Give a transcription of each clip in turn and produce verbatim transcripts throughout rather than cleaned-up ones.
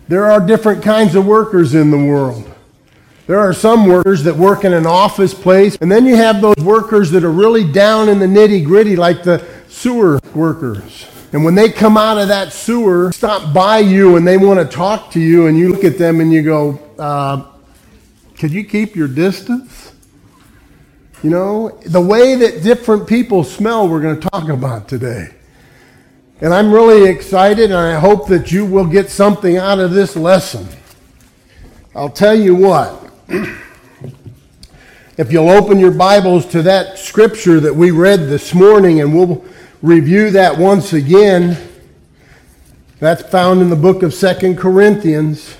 There are different kinds of workers in the world. There are some workers that work in an office place, and then you have those workers that are really down in the nitty-gritty, like the sewer workers. And when they come out of that sewer, stop by you and they want to talk to you, and you look at them and you go, uh, could you keep your distance? You know, the way that different people smell, we're going to talk about today. And I'm really excited, and I hope that you will get something out of this lesson. I'll tell you what. If you'll open your Bibles to that scripture that we read this morning, and we'll review that once again. That's found in the book of Second Corinthians.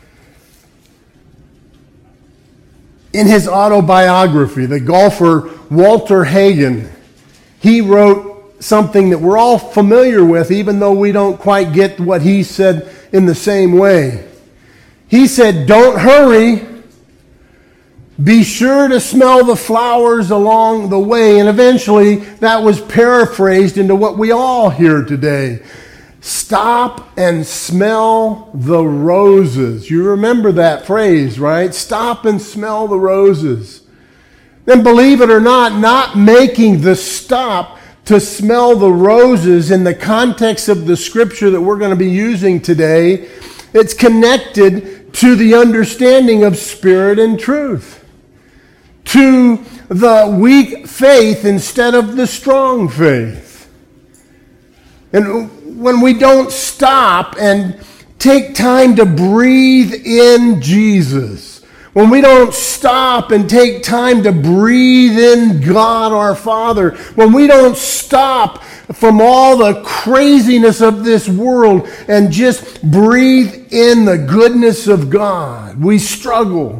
In his autobiography, the golfer Walter Hagen, he wrote something that we're all familiar with, even though we don't quite get what he said in the same way. He said, "Don't hurry. Be sure to smell the flowers along the way." And eventually that was paraphrased into what we all hear today. Stop and smell the roses. You remember that phrase, right? Stop and smell the roses. And believe it or not, not making the stop to smell the roses in the context of the scripture that we're going to be using today, it's connected to the understanding of spirit and truth. To the weak faith instead of the strong faith. And when we don't stop and take time to breathe in Jesus, when we don't stop and take time to breathe in God our Father, when we don't stop from all the craziness of this world and just breathe in the goodness of God, we struggle.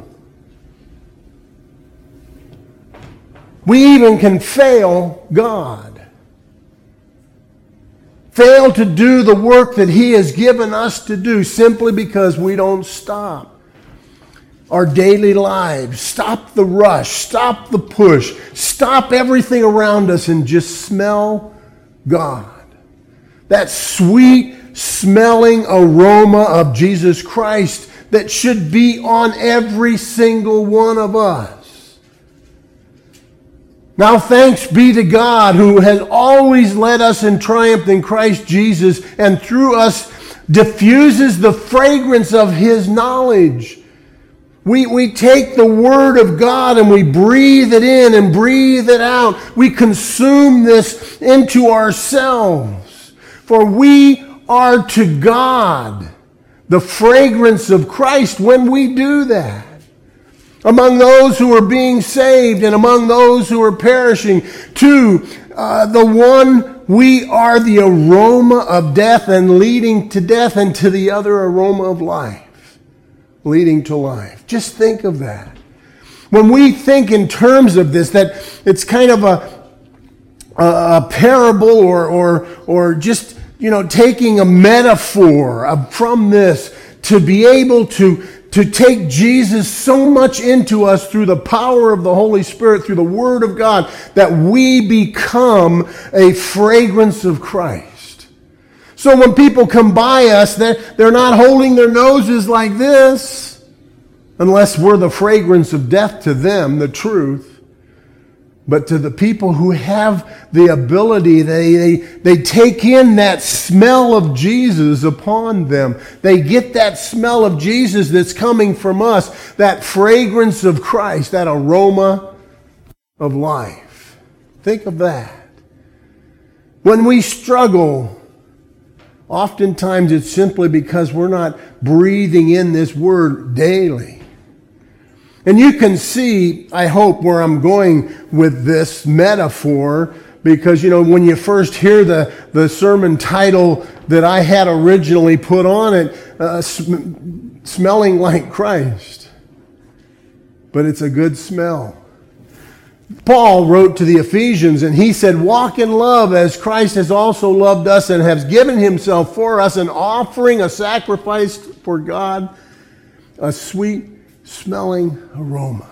We even can fail God. Fail to do the work that He has given us to do simply because we don't stop our daily lives. Stop the rush. Stop the push. Stop everything around us and just smell God. That sweet smelling aroma of Jesus Christ that should be on every single one of us. Now thanks be to God who has always led us in triumph in Christ Jesus, and through us diffuses the fragrance of His knowledge. We, we take the Word of God and we breathe it in and breathe it out. We consume this into ourselves. For we are to God the fragrance of Christ when we do that. Among those who are being saved and among those who are perishing, to uh, the one we are the aroma of death and leading to death, and to the other aroma of life, leading to life. Just think of that. When we think in terms of this, that it's kind of a, a, a parable or, or, or just, you know, taking a metaphor of, from this to be able to To take Jesus so much into us through the power of the Holy Spirit, through the Word of God, that we become a fragrance of Christ. So when people come by us, they're, they're not holding their noses like this, unless we're the fragrance of death to them, the truth. But to the people who have the ability, they, they, they take in that smell of Jesus upon them. They get that smell of Jesus that's coming from us, that fragrance of Christ, that aroma of life. Think of that. When we struggle, oftentimes it's simply because we're not breathing in this Word daily. And you can see, I hope, where I'm going with this metaphor, because, you know, when you first hear the, the sermon title that I had originally put on it, uh, sm- smelling like Christ. But it's a good smell. Paul wrote to the Ephesians, and he said, "Walk in love as Christ has also loved us and has given Himself for us, an offering, a sacrifice for God, a sweet smelling aroma."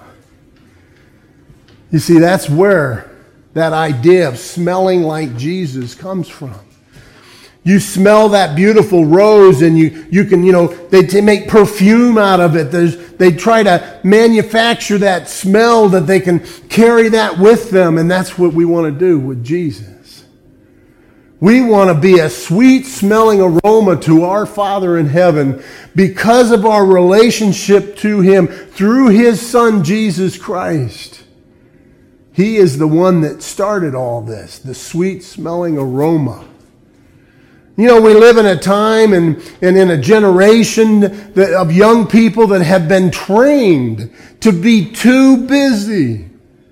You see, that's where that idea of smelling like Jesus comes from. You smell that beautiful rose and you, you can, you know, they t- make perfume out of it. There's, they try to manufacture that smell that they can carry that with them. And that's what we want to do with Jesus. We want to be a sweet smelling aroma to our Father in heaven because of our relationship to Him through His Son, Jesus Christ. He is the one that started all this, the sweet smelling aroma. You know, we live in a time and, and in a generation that, of young people that have been trained to be too busy.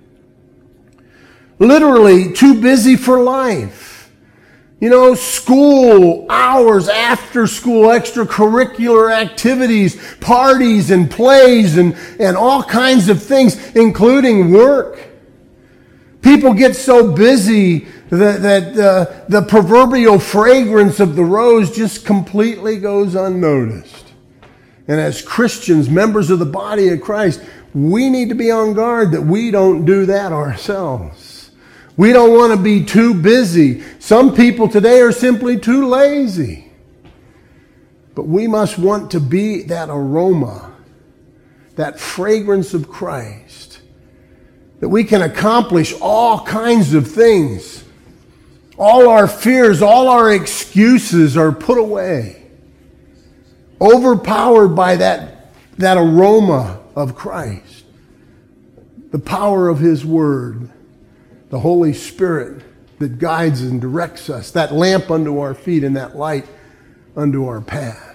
Literally, too busy for life. You know, school, hours, after school, extracurricular activities, parties and plays and, and all kinds of things, including work. People get so busy that, that uh, the proverbial fragrance of the rose just completely goes unnoticed. And as Christians, members of the body of Christ, we need to be on guard that we don't do that ourselves. We don't want to be too busy. Some people today are simply too lazy. But we must want to be that aroma, that fragrance of Christ, that we can accomplish all kinds of things. All our fears, all our excuses are put away, overpowered by that, that aroma of Christ, the power of His Word, the Holy Spirit that guides and directs us, that lamp unto our feet and that light unto our path.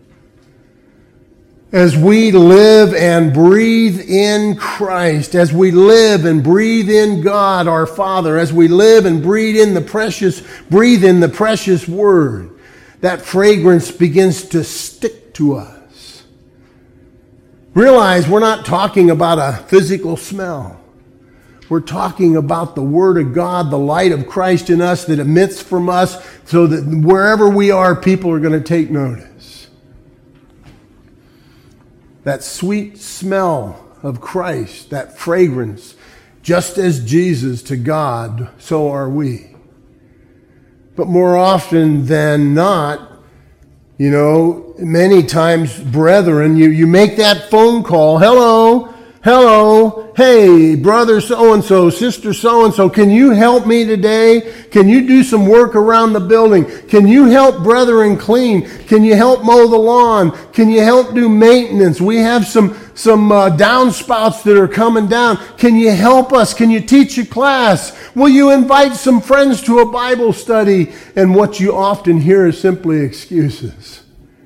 As we live and breathe in Christ, as we live and breathe in God our Father, as we live and breathe in the precious, breathe in the precious Word, that fragrance begins to stick to us. Realize we're not talking about a physical smell. We're talking about the Word of God, the light of Christ in us that emits from us so that wherever we are, people are going to take notice. That sweet smell of Christ, that fragrance, just as Jesus to God, so are we. But more often than not, you know, many times, brethren, you, you make that phone call, hello, hello, hey, brother so-and-so, sister so-and-so, can you help me today? Can you do some work around the building? Can you help brethren clean? Can you help mow the lawn? Can you help do maintenance? We have some, some uh, downspouts that are coming down. Can you help us? Can you teach a class? Will you invite some friends to a Bible study? And what you often hear is simply excuses.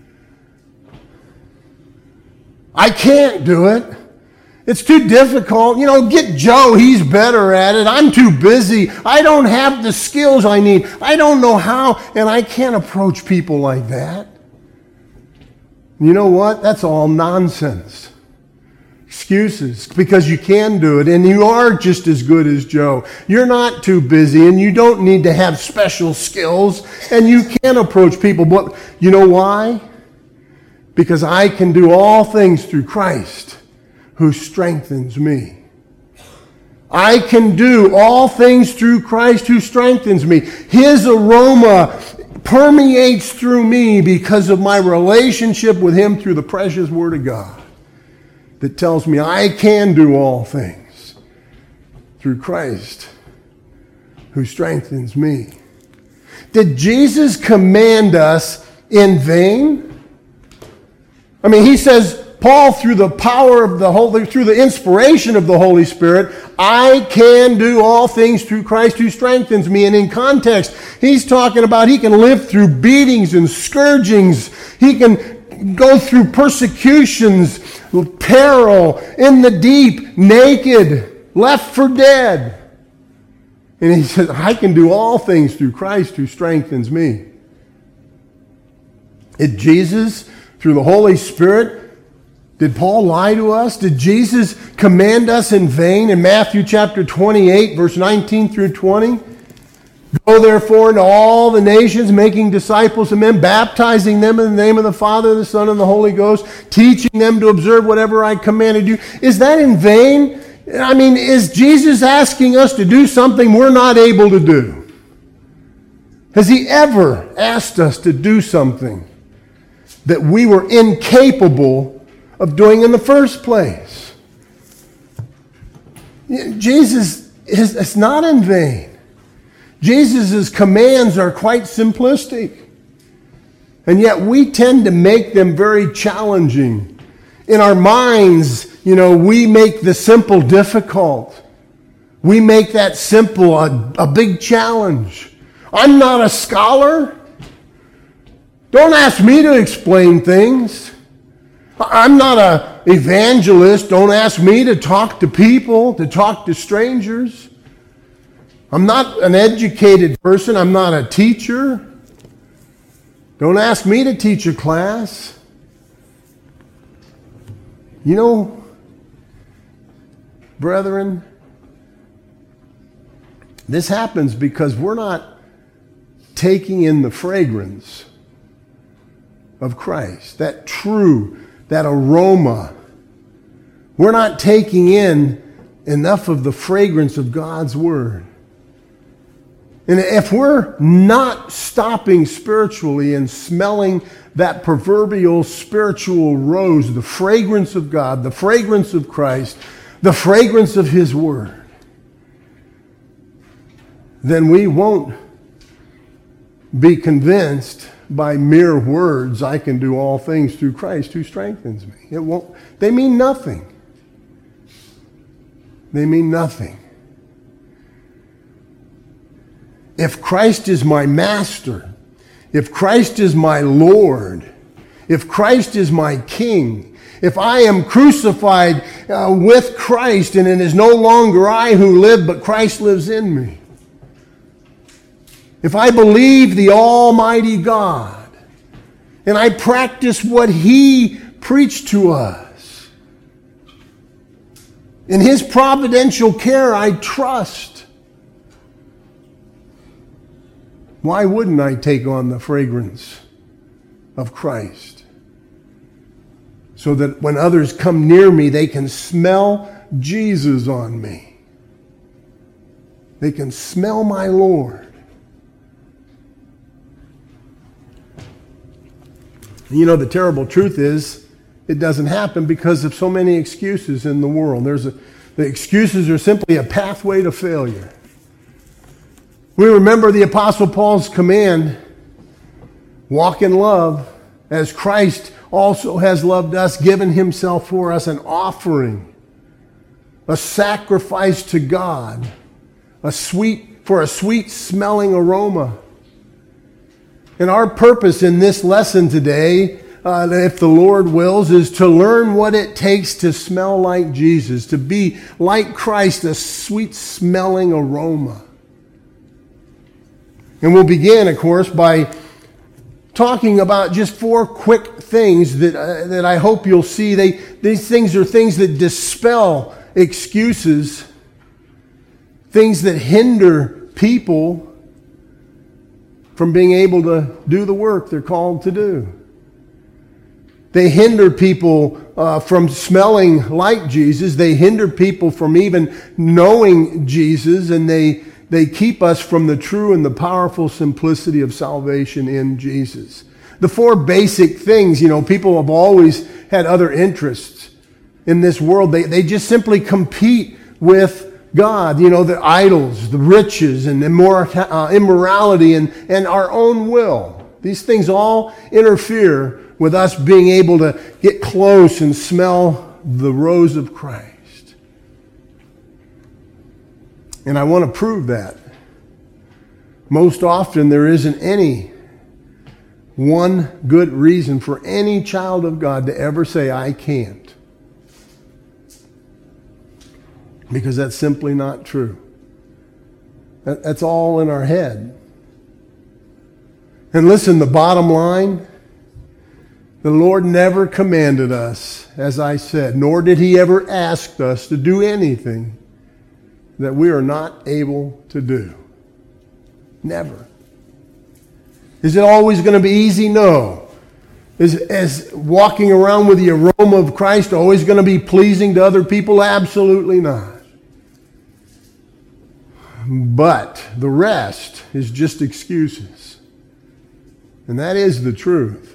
I can't do it. It's too difficult. You know, get Joe. He's better at it. I'm too busy. I don't have the skills I need. I don't know how, and I can't approach people like that. You know what? That's all nonsense. Excuses, because you can do it, and you are just as good as Joe. You're not too busy, and you don't need to have special skills, and you can approach people. But you know why? Because I can do all things through Christ, who strengthens me. I can do all things through Christ who strengthens me. His aroma permeates through me because of my relationship with Him through the precious Word of God that tells me I can do all things through Christ who strengthens me. Did Jesus command us in vain? I mean, He says, Paul, through the power of the Holy, through the inspiration of the Holy Spirit, I can do all things through Christ who strengthens me. And in context, he's talking about he can live through beatings and scourgings. He can go through persecutions, peril, in the deep, naked, left for dead. And he says, I can do all things through Christ who strengthens me. Did Jesus, through the Holy Spirit, did Paul lie to us? Did Jesus command us in vain in Matthew chapter twenty-eight, verse nineteen through twenty? Go therefore into all the nations, making disciples of men, baptizing them in the name of the Father, the Son, and the Holy Ghost, teaching them to observe whatever I commanded you. Is that in vain? I mean, is Jesus asking us to do something we're not able to do? Has he ever asked us to do something that we were incapable of doing in the first place? Jesus, is, it's not in vain. Jesus' commands are quite simplistic. And yet we tend to make them very challenging. In our minds, you know, we make the simple difficult. We make that simple a, a big challenge. I'm not a scholar. Don't ask me to explain things. I'm not an evangelist. Don't ask me to talk to people, to talk to strangers. I'm not an educated person. I'm not a teacher. Don't ask me to teach a class. You know, brethren, this happens because we're not taking in the fragrance of Christ, that true, that aroma. We're not taking in enough of the fragrance of God's Word. And if we're not stopping spiritually and smelling that proverbial spiritual rose, the fragrance of God, the fragrance of Christ, the fragrance of His Word, then we won't be convinced by mere words, I can do all things through Christ who strengthens me. It won't. They mean nothing. They mean nothing. If Christ is my master, if Christ is my Lord, if Christ is my King, if I am crucified uh, with Christ and it is no longer I who live, but Christ lives in me, if I believe the Almighty God and I practice what He preached to us, in His providential care I trust, why wouldn't I take on the fragrance of Christ? So that when others come near me, they can smell Jesus on me. They can smell my Lord. You know, the terrible truth is, it doesn't happen because of so many excuses in the world. There's a, the excuses are simply a pathway to failure. We remember the Apostle Paul's command, walk in love, as Christ also has loved us, given Himself for us, an offering, a sacrifice to God, a sweet, for a sweet smelling aroma. And our purpose in this lesson today, uh, if the Lord wills, is to learn what it takes to smell like Jesus, to be like Christ, a sweet smelling aroma. And we'll begin, of course, by talking about just four quick things that uh, that I hope you'll see. They these things are things that dispel excuses, things that hinder people from being able to do the work they're called to do. They hinder people uh, from smelling like Jesus. They hinder people from even knowing Jesus, and they They keep us from the true and the powerful simplicity of salvation in Jesus. The four basic things, you know, people have always had other interests in this world. They, they just simply compete with God, you know, the idols, the riches, and immor- uh, immorality, and, and our own will. These things all interfere with us being able to get close and smell the rose of Christ. And I want to prove that. Most often there isn't any one good reason for any child of God to ever say, I can't. Because that's simply not true. That's all in our head. And listen, the bottom line, the Lord never commanded us, as I said, nor did He ever ask us to do anything that we are not able to do. Never. Is it always going to be easy? No. Is, is walking around with the aroma of Christ always going to be pleasing to other people? Absolutely not. But the rest is just excuses. And that is the truth.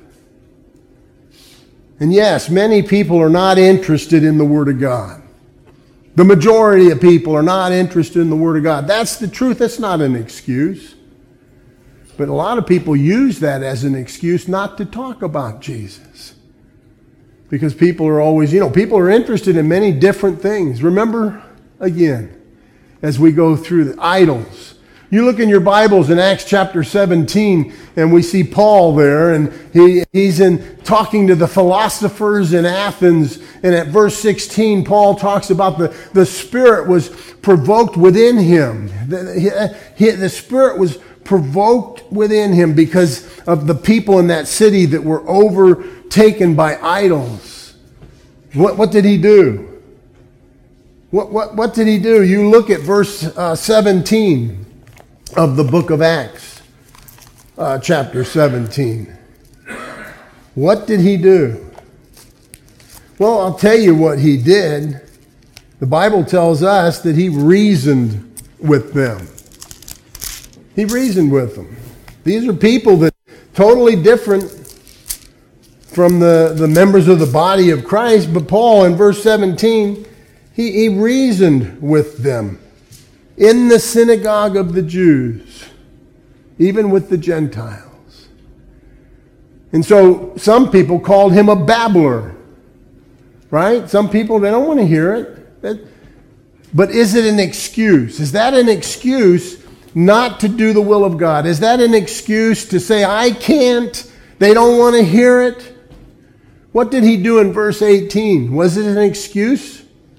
And yes, many people are not interested in the Word of God. The majority of people are not interested in the Word of God. That's the truth. That's not an excuse. But a lot of people use that as an excuse not to talk about Jesus. Because people are always, you know, people are interested in many different things. Remember, again, as we go through the idols. You look in your Bibles in Acts chapter seventeen, and we see Paul there, and he, he's in talking to the philosophers in Athens. And at verse sixteen, Paul talks about the, the Spirit was provoked within him. The, he, the Spirit was provoked within him because of the people in that city that were overtaken by idols. What, what did he do? What, what, what did he do? You look at verse uh, seventeen. Of the book of Acts, uh, chapter seventeen. What did he do? Well, I'll tell you what he did. The Bible tells us that he reasoned with them. He reasoned with them. These are people that are totally different from the, the members of the body of Christ. But Paul, in verse seventeen, he, he reasoned with them. In the synagogue of the Jews, even with the Gentiles. And so some people called him a babbler, right? Some people, they don't want to hear it. But is it an excuse? Is that an excuse not to do the will of God? Is that an excuse to say, I can't, they don't want to hear it? What did he do in verse eighteen? Was it an excuse?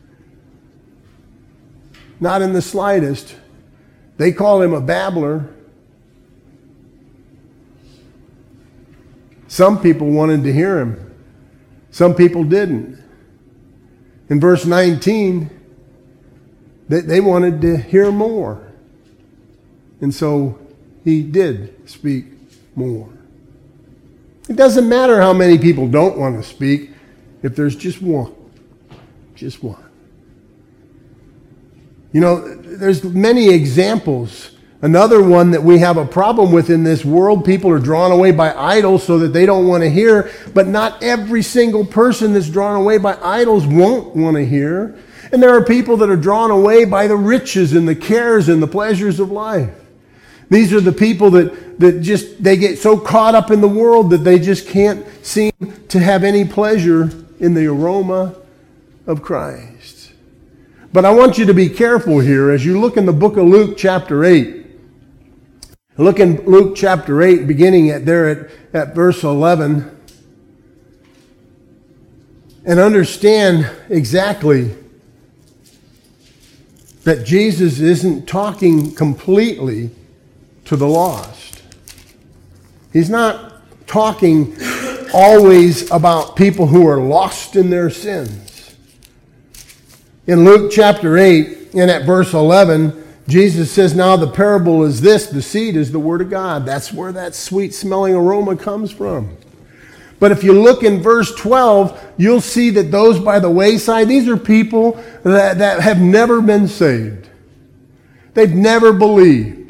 Not in the slightest. They call him a babbler. Some people wanted to hear him. Some people didn't. In verse nineteen, they, they wanted to hear more. And so he did speak more. It doesn't matter how many people don't want to speak if there's just one. Just one. You know, there's many examples. Another one that we have a problem with in this world, people are drawn away by idols so that they don't want to hear, but not every single person that's drawn away by idols won't want to hear. And there are people that are drawn away by the riches and the cares and the pleasures of life. These are the people that, that just, they get so caught up in the world that they just can't seem to have any pleasure in the aroma of Christ. But I want you to be careful here as you look in the book of Luke chapter eight. Look in Luke chapter eight, beginning at there at, at verse eleven. And understand exactly that Jesus isn't talking completely to the lost. He's not talking always about people who are lost in their sins. In Luke chapter eight, and at verse eleven, Jesus says, now the parable is this, the seed is the word of God. That's where that sweet smelling aroma comes from. But if you look in verse twelve, you'll see that those by the wayside, these are people that, that have never been saved. They've never believed.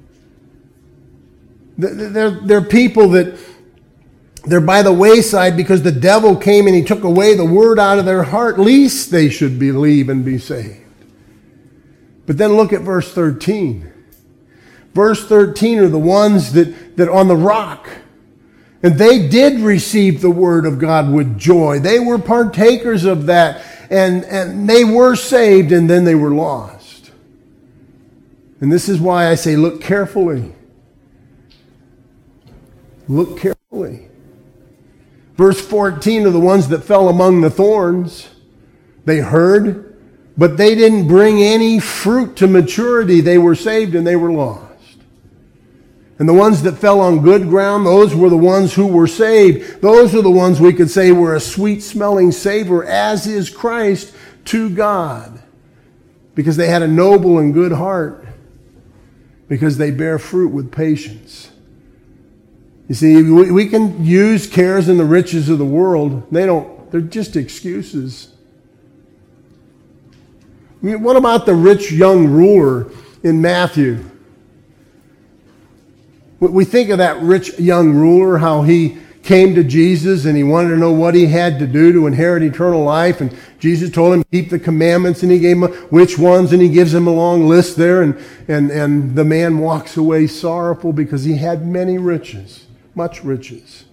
They're, they're people that they're by the wayside because the devil came and he took away the word out of their heart. Least they should believe and be saved. But then look at verse thirteen. Verse thirteen are the ones that, that on the rock. And they did receive the word of God with joy. They were partakers of that. And, and they were saved and then they were lost. And this is why I say look carefully. Look carefully. Verse fourteen are the ones that fell among the thorns. They heard, but they didn't bring any fruit to maturity. They were saved and they were lost. And the ones that fell on good ground, those were the ones who were saved. Those are the ones we could say were a sweet-smelling savor, as is Christ, to God. Because they had a noble and good heart. Because they bear fruit with patience. You see, we can use cares and the riches of the world. They don't, they're just excuses. I mean, what about the rich young ruler in Matthew? We think of that rich young ruler, how he came to Jesus and he wanted to know what he had to do to inherit eternal life. And Jesus told him, keep the commandments, and he gave him which ones, and he gives him a long list there. And, and, and the man walks away sorrowful because he had many riches, much riches.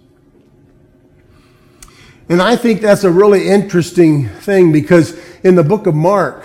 And I think that's a really interesting thing, because in the book of Mark,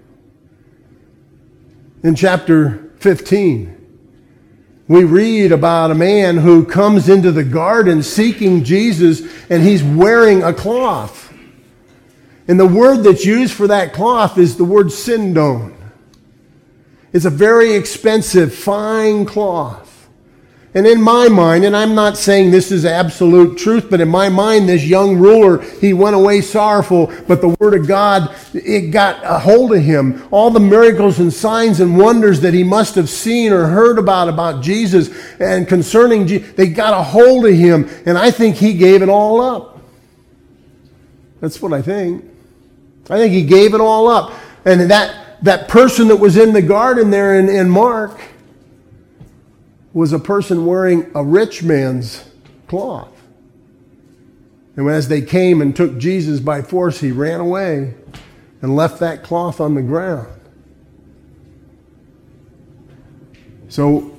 in chapter fifteen, we read about a man who comes into the garden seeking Jesus, and he's wearing a cloth. And the word that's used for that cloth is the word sindon. It's a very expensive, fine cloth. And in my mind, and I'm not saying this is absolute truth, but in my mind, this young ruler, he went away sorrowful, but the Word of God, it got a hold of him. All the miracles and signs and wonders that he must have seen or heard about, about Jesus and concerning Jesus, they got a hold of him, and I think he gave it all up. That's what I think. I think he gave it all up. And that, that person that was in the garden there in, in Mark was a person wearing a rich man's cloth. And as they came and took Jesus by force, he ran away and left that cloth on the ground. So,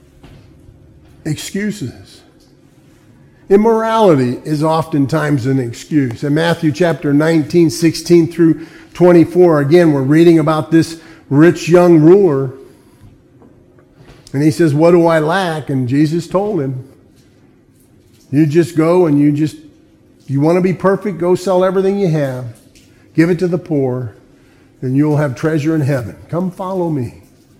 excuses. Immorality is oftentimes an excuse. In Matthew chapter nineteen, sixteen through twenty-four, again, we're reading about this rich young ruler. And he says, what do I lack? And Jesus told him, you just go and you just, you want to be perfect, go sell everything you have, give it to the poor, and you'll have treasure in heaven. Come follow me.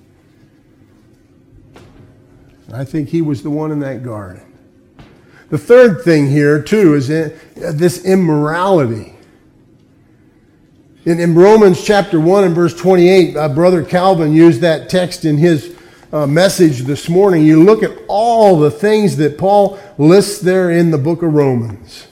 I think he was the one in that garden. The third thing here, too, is this immorality. In, in Romans chapter one and verse twenty-eight, uh, Brother Calvin used that text in his Uh, message this morning. You look at all the things that Paul lists there in the book of Romans,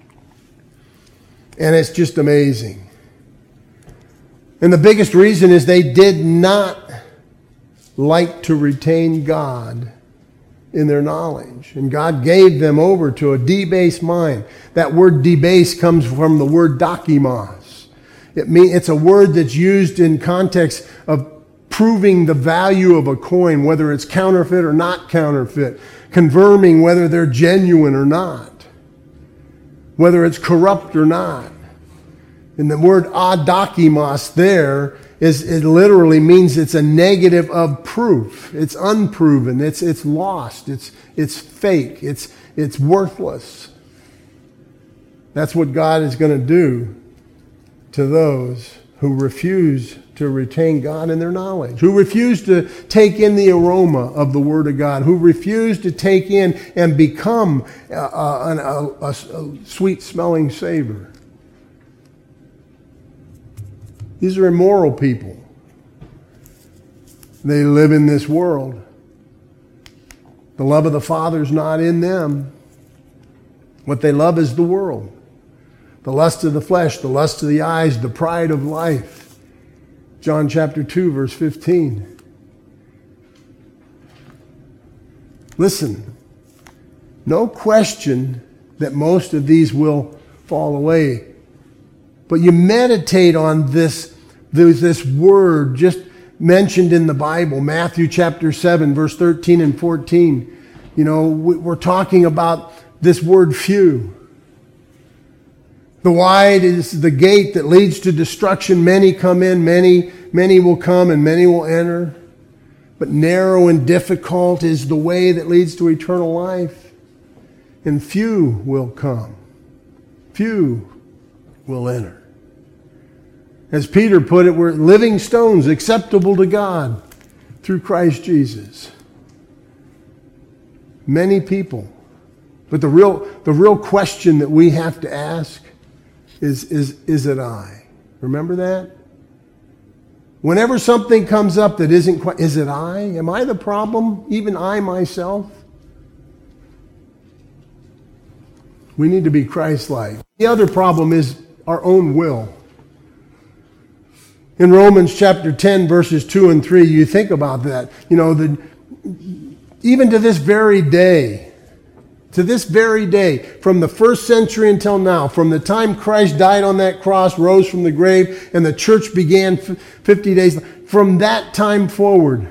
and it's just amazing. And the biggest reason is they did not like to retain God in their knowledge, and God gave them over to a debased mind. That word debased comes from the word dokimos. It mean, it's a word that's used in context of proving the value of a coin, whether it's counterfeit or not counterfeit, confirming whether they're genuine or not, whether it's corrupt or not. And the word adokimos there is, it literally means it's a negative of proof. It's unproven. It's it's lost. It's it's fake. It's it's worthless. That's what God is going to do to those who refuse to retain God in their knowledge, who refuse to take in the aroma of the Word of God, who refuse to take in and become a, a, a, a sweet-smelling savor. These are immoral people. They live in this world. The love of the Father is not in them. What they love is the world. The lust of the flesh, the lust of the eyes, the pride of life. John chapter two, verse fifteen. Listen, no question that most of these will fall away. But you meditate on this, there's this word just mentioned in the Bible, Matthew chapter seven, verse thirteen and fourteen. You know, we're talking about this word few. The wide is the gate that leads to destruction. Many come in, many, many will come, and many will enter. But narrow and difficult is the way that leads to eternal life. And few will come. Few will enter. As Peter put it, we're living stones acceptable to God through Christ Jesus. Many people. But the real, the real question that we have to ask Is, is, is it I? Remember that? Whenever something comes up that isn't quite, is it I? Am I the problem? Even I myself? We need to be Christ-like. The other problem is our own will. In Romans chapter ten, verses two and three, you think about that. You know, the even to this very day, to this very day, from the first century until now, from the time Christ died on that cross, rose from the grave, and the church began fifty days, from that time forward,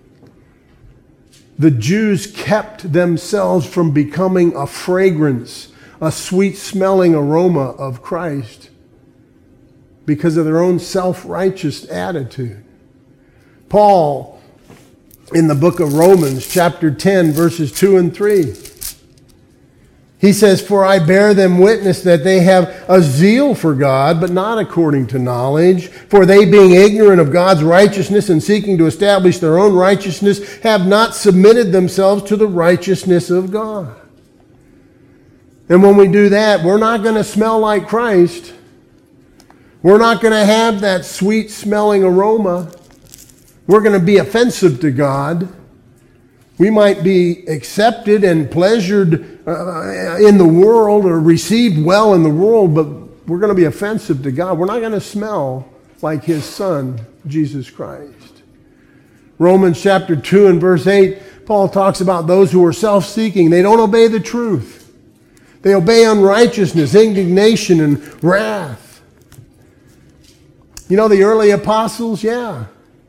the Jews kept themselves from becoming a fragrance, a sweet-smelling aroma of Christ because of their own self-righteous attitude. Paul, in the book of Romans, chapter ten, verses two and three, he says, "For I bear them witness that they have a zeal for God, but not according to knowledge. For they, being ignorant of God's righteousness and seeking to establish their own righteousness, have not submitted themselves to the righteousness of God." And when we do that, we're not going to smell like Christ. We're not going to have that sweet-smelling aroma. We're going to be offensive to God. We might be accepted and pleasured uh, in the world or received well in the world, but we're going to be offensive to God. We're not going to smell like His Son, Jesus Christ. Romans chapter two and verse eight, Paul talks about those who are self-seeking. They don't obey the truth. They obey unrighteousness, indignation, and wrath. You know, the early apostles, yeah.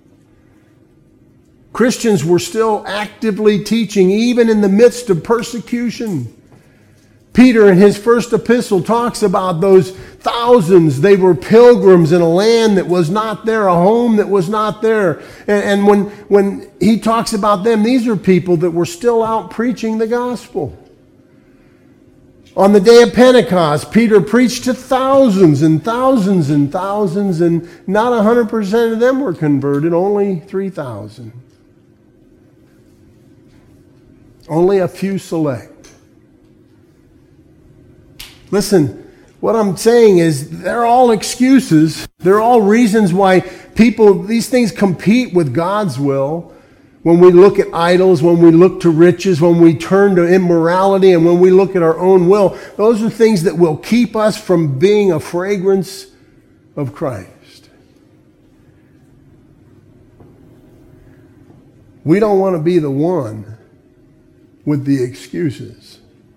Christians were still actively teaching, even in the midst of persecution. Peter, in his first epistle, talks about those thousands. They were pilgrims in a land that was not there, a home that was not there. And, and when, when he talks about them, these are people that were still out preaching the gospel. On the day of Pentecost, Peter preached to thousands and thousands and thousands, and not one hundred percent of them were converted, only three thousand. Only a few select. Listen, what I'm saying is they're all excuses. They're all reasons why people, these things compete with God's will. When we look at idols, when we look to riches, when we turn to immorality, and when we look at our own will, those are things that will keep us from being a fragrance of Christ. We don't want to be the one with the excuses.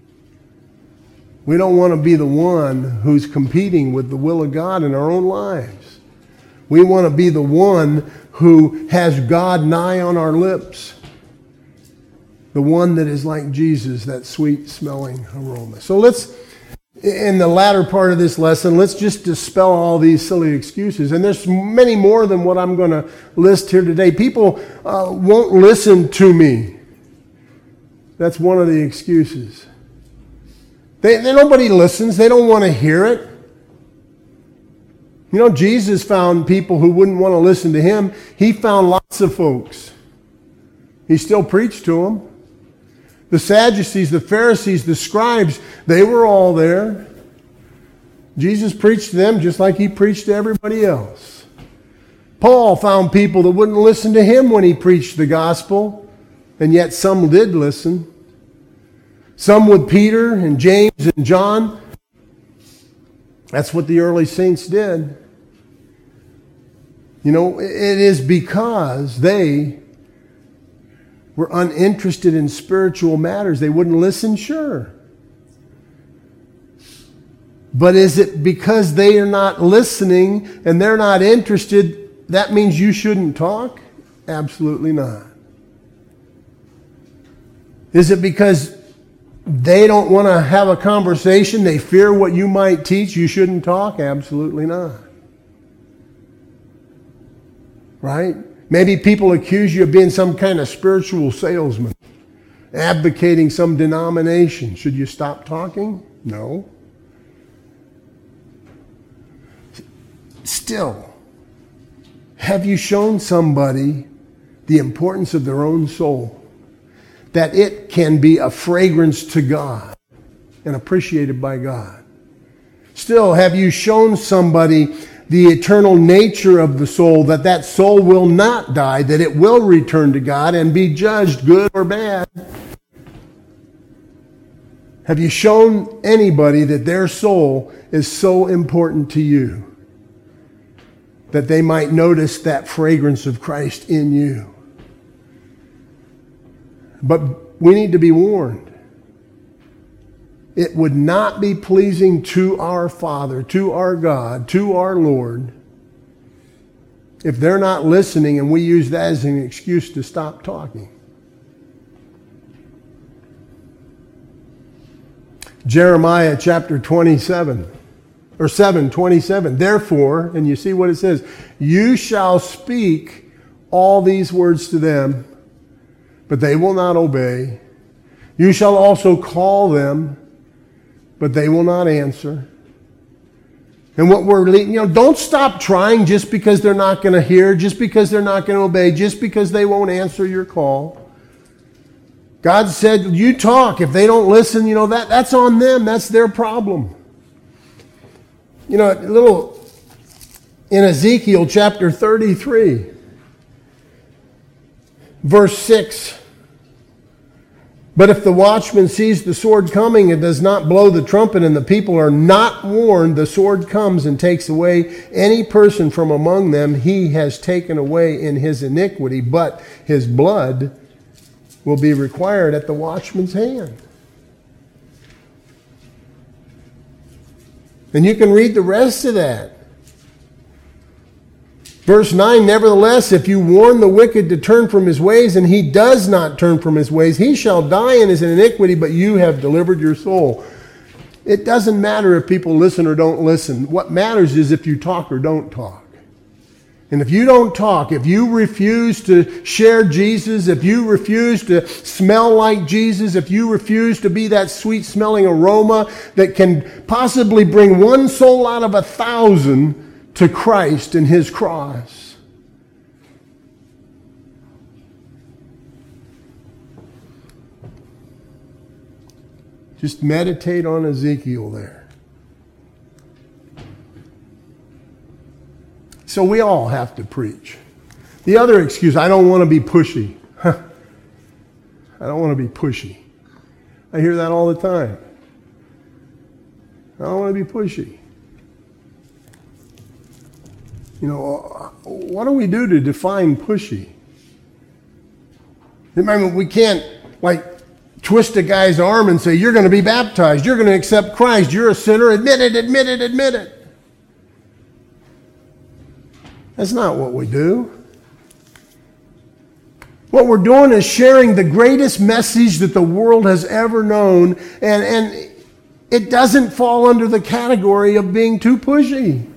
We don't want to be the one who's competing with the will of God in our own lives. We want to be the one who has God nigh on our lips. The one that is like Jesus, that sweet-smelling aroma. So let's, in the latter part of this lesson, let's just dispel all these silly excuses. And there's many more than what I'm going to list here today. People uh, won't listen to me. That's one of the excuses. They, they, nobody listens. They don't want to hear it. You know, Jesus found people who wouldn't want to listen to Him. He found lots of folks. He still preached to them. The Sadducees, the Pharisees, the scribes, they were all there. Jesus preached to them just like He preached to everybody else. Paul found people that wouldn't listen to him when he preached the gospel. And yet some did listen. Some with Peter and James and John. That's what the early saints did. You know, it is because they were uninterested in spiritual matters. They wouldn't listen, sure. But is it because they are not listening and they're not interested, that means you shouldn't talk? Absolutely not. Is it because they don't want to have a conversation, they fear what you might teach, you shouldn't talk? Absolutely not. Right? Maybe people accuse you of being some kind of spiritual salesman, advocating some denomination. Should you stop talking? No. Still, have you shown somebody the importance of their own soul? That it can be a fragrance to God and appreciated by God. Still, have you shown somebody the eternal nature of the soul, that that soul will not die, that it will return to God and be judged good or bad? Have you shown anybody that their soul is so important to you that they might notice that fragrance of Christ in you? But we need to be warned. It would not be pleasing to our Father, to our God, to our Lord, if they're not listening and we use that as an excuse to stop talking. Jeremiah chapter twenty-seven, or seven twenty-seven. Therefore, and you see what it says, you shall speak all these words to them, but they will not obey. You shall also call them, but they will not answer. And what we're, you know, don't stop trying just because they're not going to hear, just because they're not going to obey, just because they won't answer your call. God said, you talk. If they don't listen, you know, that, that's on them. That's their problem. You know, a little, in Ezekiel chapter thirty-three, verse six. But if the watchman sees the sword coming and does not blow the trumpet, and the people are not warned, the sword comes and takes away any person from among them he has taken away in his iniquity, but his blood will be required at the watchman's hand. And you can read the rest of that. Verse nine, nevertheless, if you warn the wicked to turn from his ways, and he does not turn from his ways, he shall die in his iniquity, but you have delivered your soul. It doesn't matter if people listen or don't listen. What matters is if you talk or don't talk. And if you don't talk, if you refuse to share Jesus, if you refuse to smell like Jesus, if you refuse to be that sweet-smelling aroma that can possibly bring one soul out of a thousand to Christ and his cross. Just meditate on Ezekiel there. So we all have to preach. The other excuse, I don't want to be pushy. I don't want to be pushy. I hear that all the time. I don't want to be pushy. You know, what do we do to define pushy? Remember, we can't, like, twist a guy's arm and say, you're going to be baptized, you're going to accept Christ, you're a sinner, admit it, admit it, admit it. That's not what we do. What we're doing is sharing the greatest message that the world has ever known, and, and it doesn't fall under the category of being too pushy.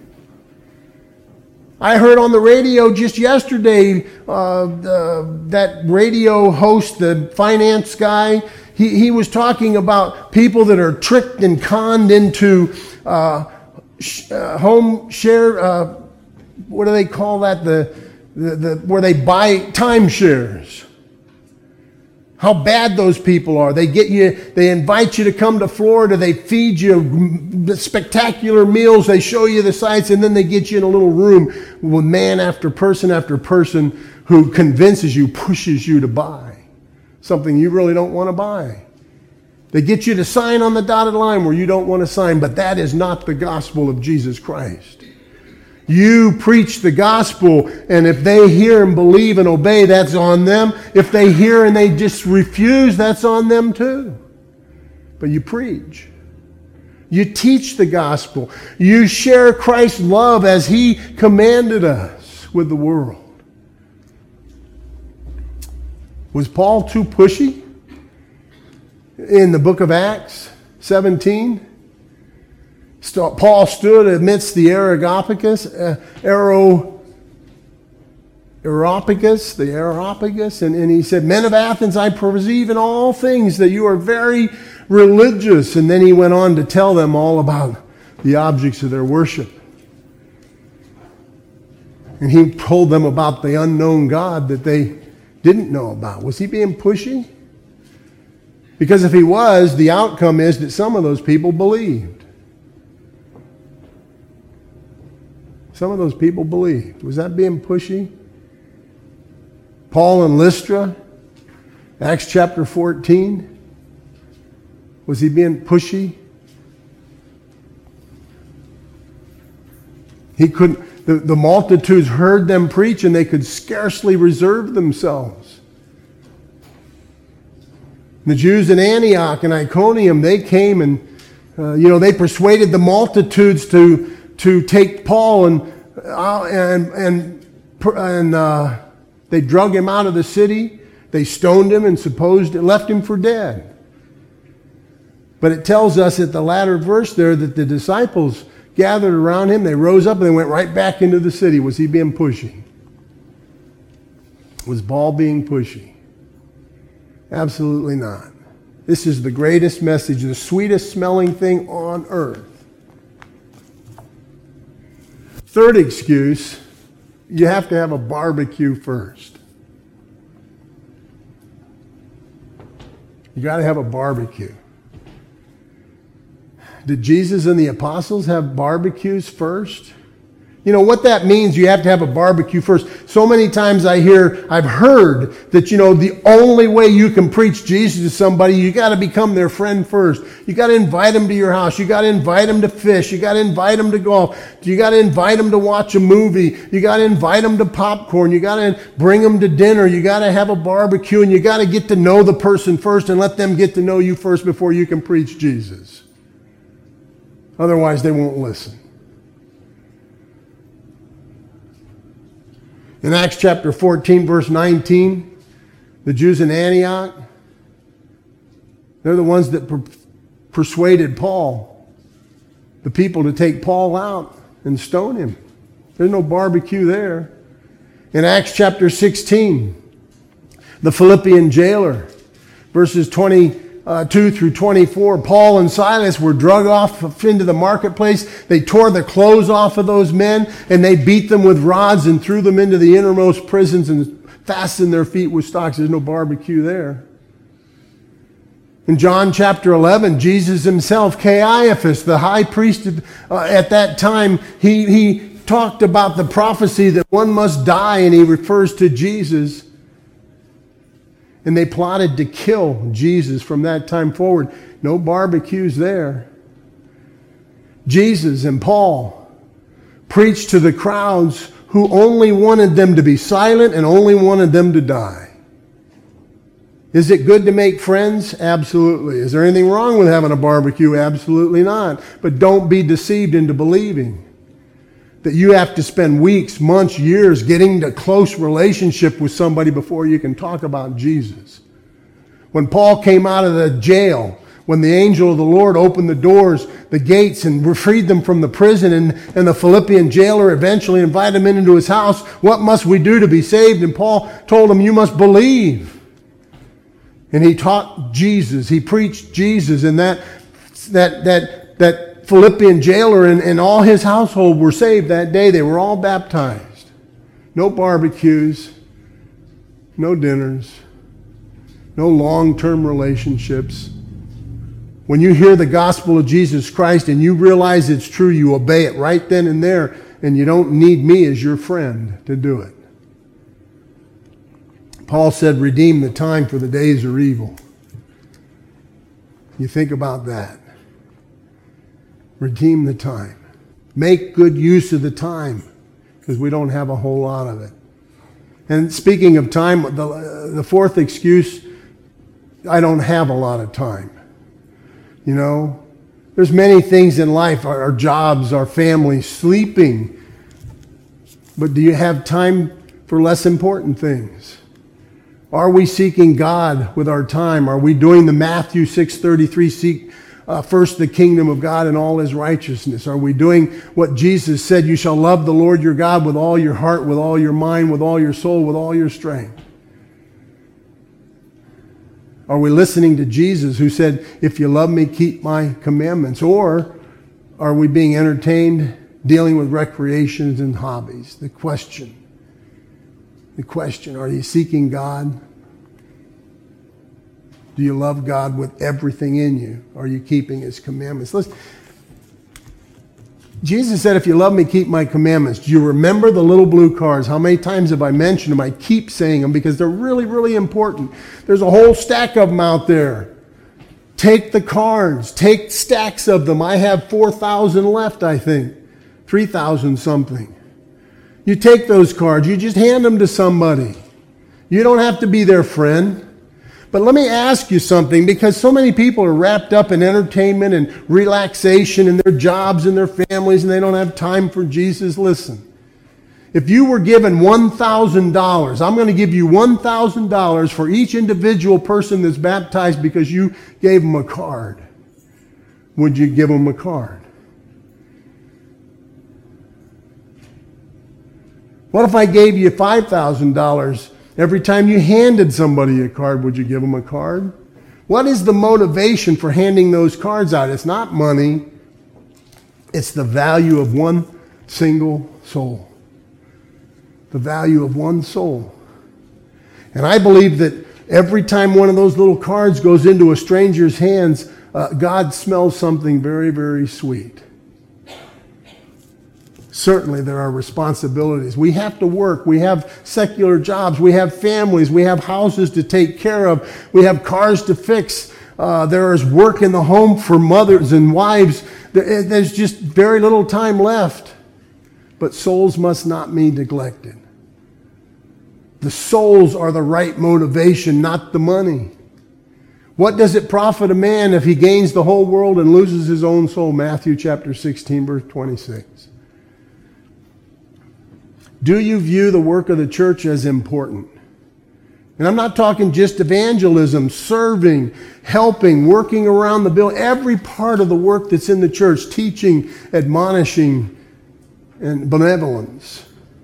I heard on the radio just yesterday, uh, the, that radio host, the finance guy, he, he was talking about people that are tricked and conned into uh, sh- uh, home share, uh, what do they call that? The, the, the where they buy timeshares. How bad those people are. They get you, they invite you to come to Florida, they feed you spectacular meals, they show you the sights, and then they get you in a little room with man after person after person who convinces you, pushes you to buy something you really don't want to buy. They get you to sign on the dotted line where you don't want to sign, but that is not the gospel of Jesus Christ. You preach the gospel, and if they hear and believe and obey, that's on them. If they hear and they just refuse, that's on them too. But you preach. You teach the gospel. You share Christ's love as he commanded us with the world. Was Paul too pushy in the book of Acts seventeen? Paul stood amidst the Areopagus, uh, Aero, Areopagus, the Areopagus, and, and he said, men of Athens, I perceive in all things that you are very religious. And then he went on to tell them all about the objects of their worship. And he told them about the unknown God that they didn't know about. Was he being pushy? Because if he was, the outcome is that some of those people believed. Some of those people believed. Was that being pushy? Paul in Lystra, Acts chapter fourteen. Was he being pushy? He couldn't, the, the multitudes heard them preach and they could scarcely reserve themselves. The Jews in Antioch and Iconium, they came and, uh, you know, they persuaded the multitudes to to take Paul and uh, and and and uh, they drug him out of the city. They stoned him and supposed left him for dead. But it tells us at the latter verse there that the disciples gathered around him. They rose up and they went right back into the city. Was he being pushy? Was Paul being pushy? Absolutely not. This is the greatest message, the sweetest smelling thing on earth. Third excuse, you have to have a barbecue first. You got to have a barbecue. Did Jesus and the apostles have barbecues first? You know what that means, you have to have a barbecue first. So many times I hear, I've heard that, you know, the only way you can preach Jesus to somebody, you got to become their friend first. You got to invite them to your house. You got to invite them to fish. You got to invite them to golf. You got to invite them to watch a movie. You got to invite them to popcorn. You got to bring them to dinner. You got to have a barbecue, and you got to get to know the person first and let them get to know you first before you can preach Jesus. Otherwise, they won't listen. In Acts chapter fourteen, verse nineteen, the Jews in Antioch, they're the ones that per- persuaded Paul, the people, to take Paul out and stone him. There's no barbecue there. In Acts chapter sixteen, the Philippian jailer, verses twenty-two through twenty-four, Paul and Silas were dragged off into the marketplace. They tore the clothes off of those men, and they beat them with rods and threw them into the innermost prisons and fastened their feet with stocks. There's no barbecue there. In John chapter eleven, Jesus himself, Caiaphas, the high priest uh, at that time, he, he talked about the prophecy that one must die, and he refers to Jesus. And they plotted to kill Jesus from that time forward. No barbecues there. Jesus and Paul preached to the crowds who only wanted them to be silent and only wanted them to die. Is it good to make friends? Absolutely. Is there anything wrong with having a barbecue? Absolutely not. But don't be deceived into believing that you have to spend weeks, months, years getting to close relationship with somebody before you can talk about Jesus. When Paul came out of the jail, when the angel of the Lord opened the doors, the gates, and freed them from the prison, and, and the Philippian jailer eventually invited him into his house, what must we do to be saved? And Paul told him, you must believe. And he taught Jesus. He preached Jesus, and that that that that Philippian jailer and, and all his household were saved that day. They were all baptized. No barbecues, no dinners, no long-term relationships. When you hear the gospel of Jesus Christ and you realize it's true, you obey it right then and there, and you don't need me as your friend to do it. Paul said, redeem the time, for the days are evil. You think about that. Redeem the time. Make good use of the time, because we don't have a whole lot of it. And speaking of time, the, uh, the fourth excuse, I don't have a lot of time. You know, there's many things in life, our, our jobs, our family, sleeping. But do you have time for less important things? Are we seeking God with our time? Are we doing the Matthew six thirty-three, seek Uh, first the kingdom of God and all his righteousness? Are we doing what Jesus said, you shall love the Lord your God with all your heart, with all your mind, with all your soul, with all your strength? Are we listening to Jesus, who said, if you love me, keep my commandments? Or are we being entertained, dealing with recreations and hobbies? The question, the question, are you seeking God? Do you love God with everything in you? Are you keeping his commandments? Listen, Jesus said, if you love me, keep my commandments. Do you remember the little blue cards? How many times have I mentioned them? I keep saying them because they're really, really important. There's a whole stack of them out there. Take the cards. Take stacks of them. I have four thousand left, I think. three thousand something. You take those cards. You just hand them to somebody. You don't have to be their friend. But let me ask you something, because so many people are wrapped up in entertainment and relaxation and their jobs and their families, and they don't have time for Jesus. Listen, if you were given one thousand dollars, I'm going to give you one thousand dollars for each individual person that's baptized because you gave them a card. Would you give them a card? What if I gave you five thousand dollars every time you handed somebody a card? Would you give them a card? What is the motivation for handing those cards out? It's not money. It's the value of one single soul. The value of one soul. And I believe that every time one of those little cards goes into a stranger's hands, uh, God smells something very, very sweet. Certainly there are responsibilities. We have to work. We have secular jobs. We have families. We have houses to take care of. We have cars to fix. Uh, there is work in the home for mothers and wives. There, there's just very little time left. But souls must not be neglected. The souls are the right motivation, not the money. What does it profit a man if he gains the whole world and loses his own soul? Matthew chapter sixteen, verse twenty-six. Do you view the work of the church as important? And I'm not talking just evangelism, serving, helping, working around the building, every part of the work that's in the church, teaching, admonishing, and benevolence.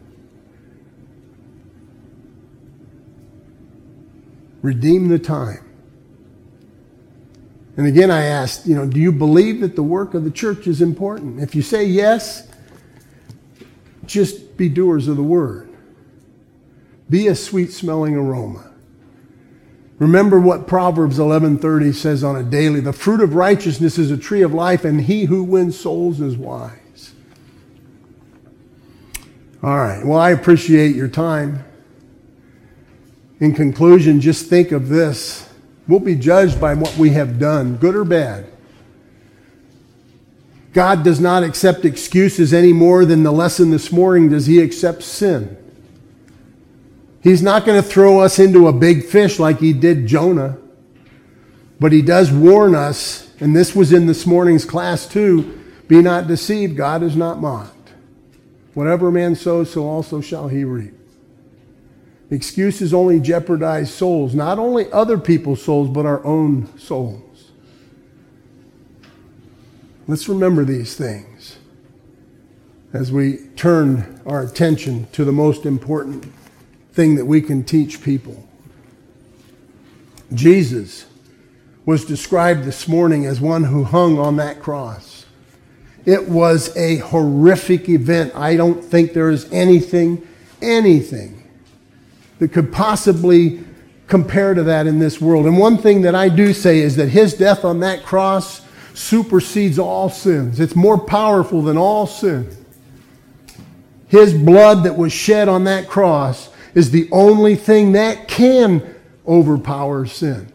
Redeem the time. And again, I asked, you know, do you believe that the work of the church is important? If you say yes, just be doers of the word. Be a sweet-smelling aroma. Remember what Proverbs eleven thirty says on a daily. The fruit of righteousness is a tree of life, and he who wins souls is wise. All right. Well, I appreciate your time. In conclusion, just think of this. We'll be judged by what we have done, good or bad. God does not accept excuses any more than the lesson this morning does he accept sin. He's not going to throw us into a big fish like he did Jonah. But he does warn us, and this was in this morning's class too, be not deceived, God is not mocked. Whatever a man sows, so also shall he reap. Excuses only jeopardize souls, not only other people's souls, but our own souls. Let's remember these things as we turn our attention to the most important thing that we can teach people. Jesus was described this morning as one who hung on that cross. It was a horrific event. I don't think there is anything, anything that could possibly compare to that in this world. And one thing that I do say is that his death on that cross supersedes all sins. It's more powerful than all sin. His blood that was shed on that cross is the only thing that can overpower sin.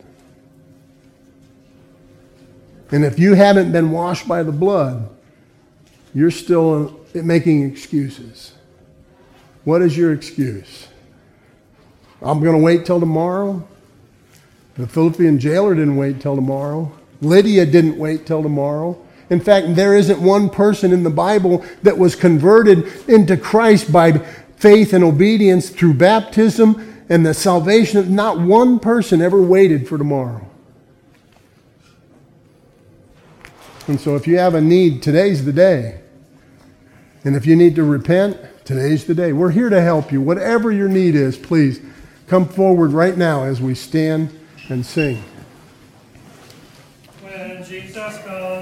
And if you haven't been washed by the blood, you're still making excuses. What is your excuse? I'm going to wait till tomorrow. The Philippian jailer didn't wait till tomorrow. Lydia didn't wait till tomorrow. In fact, there isn't one person in the Bible that was converted into Christ by faith and obedience through baptism and the salvation. Not one person ever waited for tomorrow. And so if you have a need, today's the day. And if you need to repent, today's the day. We're here to help you. Whatever your need is, please come forward right now as we stand and sing. When Jesus calls.